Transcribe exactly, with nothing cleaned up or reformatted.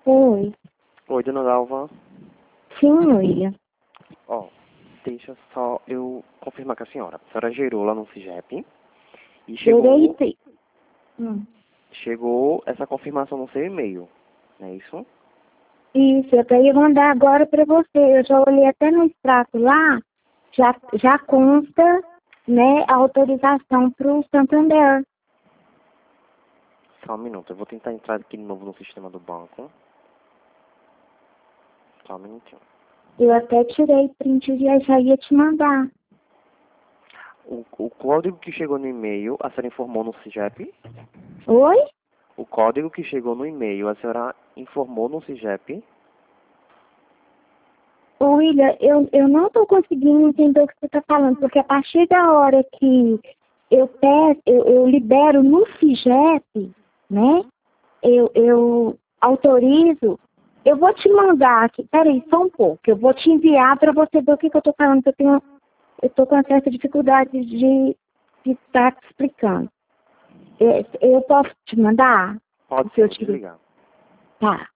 Oi. Oi, dona Dalva. Sim, William. Ó, deixa só eu confirmar com a senhora. A senhora gerou lá no CIGEP e chegou, Direito. Hum. chegou essa confirmação no seu e-mail, não é isso? Isso, eu até ia mandar agora para você. Eu já olhei até no extrato lá, já, já consta, né, a autorização para o Santander. Só um minuto, eu vou tentar entrar aqui de novo no sistema do banco. Só um minutinho. Eu até tirei print e já já ia te mandar. O, o código que chegou no e-mail, a senhora informou no CIGEP? Oi? O código que chegou no e-mail, a senhora informou no CIGEP? Ô, William, eu, eu não estou conseguindo entender o que você está falando, porque a partir da hora que eu peço, eu, eu libero no CIGEP, né? Eu, eu autorizo, eu vou te mandar aqui, peraí, só um pouco, eu vou te enviar para você ver o que, que eu estou falando, que eu tenho, eu estou com uma certa dificuldade de estar te explicando. Eu, eu posso te mandar? Pode Se eu sim, te... desligar. Tá.